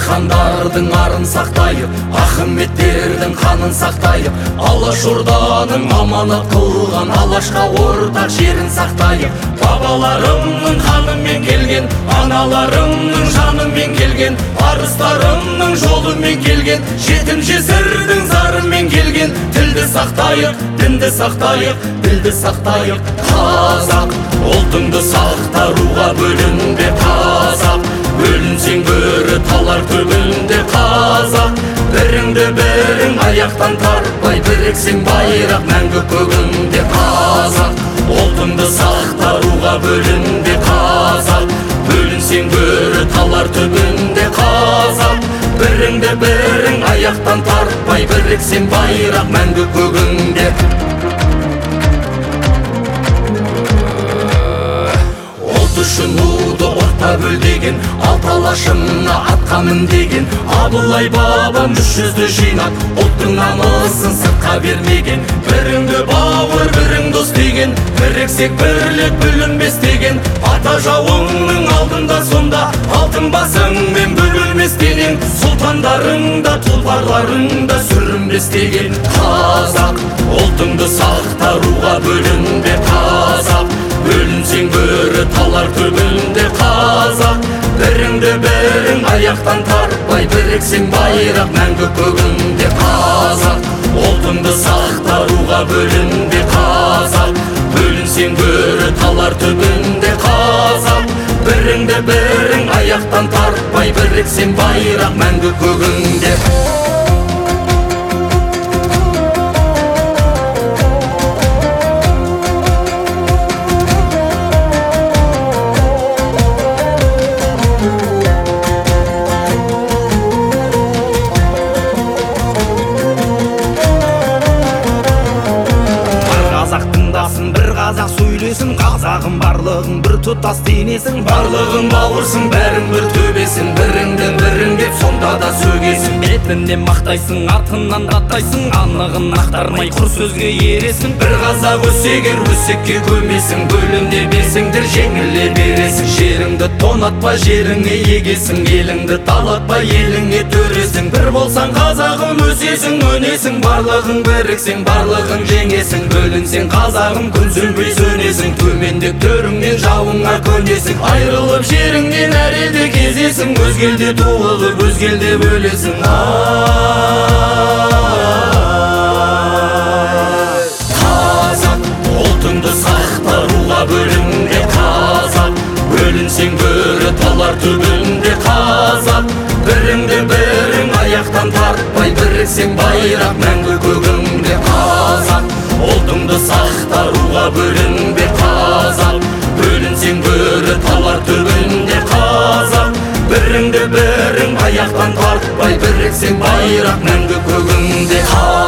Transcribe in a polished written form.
хандардың арын сақтайық, Ахметтердің қанын сақтайық, Алашорданың аманат қылған Алашқа ортақ жерін сақтайық. Бабаларымның қанымен келген, аналарымның жанымен келген, арыстарымның жолымен келген, жетім жесірдің зарымен келген. Тілді сақтайық, дінді сақтайық, білді сақтайық. Қазақ ұлтыңды сақтаруға бөлінбе қазақ, бөлінсең бөрі талар түбінде қазақ. Біріңді бірің аяқтан тартпай, біріксең байрақ мәңгі көгінде қазақ. Ұлтыңды сақтаруға бөлінбе қазақ, бөлінсең бөрі талар түбінде қазақ. Біріңді бірің аяқтан тартпай, біріксең байрақ мәңгі көгінде. Үшін уды орта бөл деген, алт алашымна атқа мін деген. Абылай бабам 300-ді жинап, ұлттың намысын сыртқа бермеген. Біріңді бауыр, бірің дос деген, біріксек бірлік бүлінбес деген. Ата жауыңның алдында сонда, алтын басыңмен бөлінбес деген. Сұлтандарыңда, тұлпарларыңда сүрінбес деген. Қазақ ұлтыңды сақтаруға бөлінбе қазақ, бөлінсең бөрі талар түбінде қазақ. Біріңді бірің аяқтан тартпай, біріксең байрақ мәңгі көгінде қазақ. Ұлтыңды сақтаруға бөлінбе қазақ, бөлінсең бөрі талар түбінде қазақ. Біріңді бірің аяқтан тартпай, біріксең байрақ мәңгі көгінде. Бір қазақ сөйлесін, қазағым барлығың бір тұтас денесің. Барлығың бауырсың, бәрің бір төбесің, біріңді бірің деп сонда да сөгесің. Бетінен мақтайсың, артынан қаттайсың, анығын ақтармай құр сөзге ересің. Бір қазақ өсегер өсекке көмесің, бөлімде бесіңдір жеңіле бересің. Жеріңді тонатпа, жеріңе егесің, еліңді талатпа, еліңе төресің. Bir болсаң қазағым өсесің, өнесің, барлығың біріксең, барлығың жеңесің. Бөлінсең қазағым күнсінбей сөнесің, төмендеп төріңнен жауыңа көнесің. Айрылып жеріңнен әр елде кезесің, өзге елде туылып өзге елде бөлесің. Қазақ ұлтыңды сақтаруға бөлінбе қазақ, бөлінсең бөрі талар түбінде қазақ. Біріңді бірің аяқтан тартпай, біріксең байрақ мәңгі көгінде қазақ. Ұлтыңды сақтаруға бөлінбе қазақ, бөлінсең бөрі талар түбінде қазақ. Біріңді бірің аяқтан тартпай, біріксең байрақ мәңгі көгінде қазақ.